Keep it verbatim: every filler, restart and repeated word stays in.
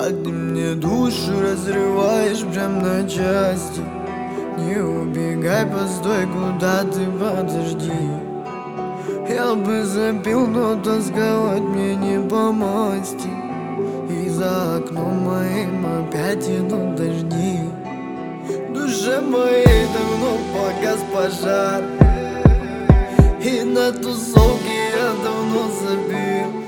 Как ты мне душу разрываешь прям на части. Не убегай, постой, куда ты, подожди. Я бы запил, но тосковать мне не по масти. И за окном моим опять идут дожди. В душе моей давно погас пожар, и на тусовке я давно забил.